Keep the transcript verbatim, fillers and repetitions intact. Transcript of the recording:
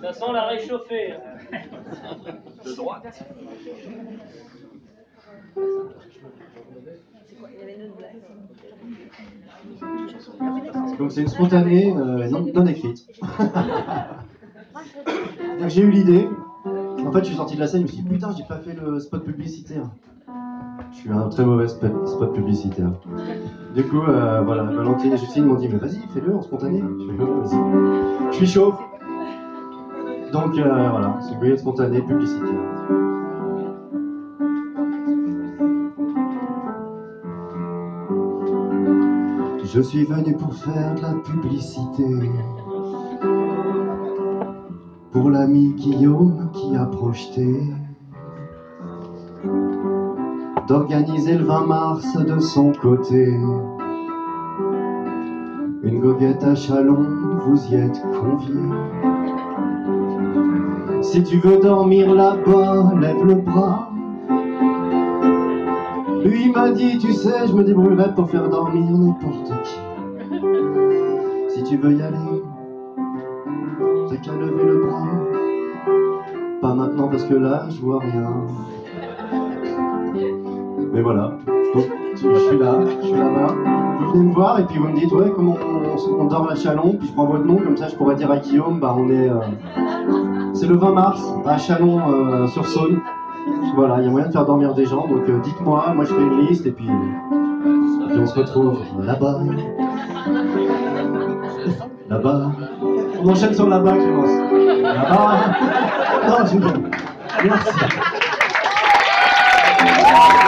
Ça sent la réchauffée. De droite. Donc c'est une spontanée euh, non, non écrite. Donc j'ai eu l'idée. En fait, je suis sorti de la scène, je me suis dit putain, j'ai pas fait le spot publicitaire. Je suis un très mauvais spot, spot publicitaire. Du coup, euh, voilà, Valentine et Justine m'ont dit mais vas-y, fais-le en spontané. Je fais, ouais, vas-y. Je suis chaud. Donc euh, voilà, c'est une spontanée publicitaire. Je suis venu pour faire de la publicité. Pour l'ami Guillaume qui a projeté d'organiser le vingt mars de son côté une goguette à Chalon, vous y êtes conviés. Si tu veux dormir là-bas, lève le bras. Lui m'a dit, tu sais, je me débrouillerai pour faire dormir n'importe qui. Si tu veux y aller, t'as qu'à lever le bras. Pas maintenant parce que là, je vois rien. Mais voilà, donc je suis là, je suis là-bas. Vous venez me voir et puis vous me dites ouais comment on, on dort à Chalon, puis je prends votre nom, comme ça je pourrais dire à Guillaume, bah on est... Euh, c'est le vingt mars à Chalon euh, sur Saône. Voilà, il y a moyen de faire dormir des gens, donc euh, dites-moi, moi je fais une liste et puis, et puis on se retrouve là-bas. Là-bas. On enchaîne sur là-bas, Clémence. Là-bas. Non, je... Merci.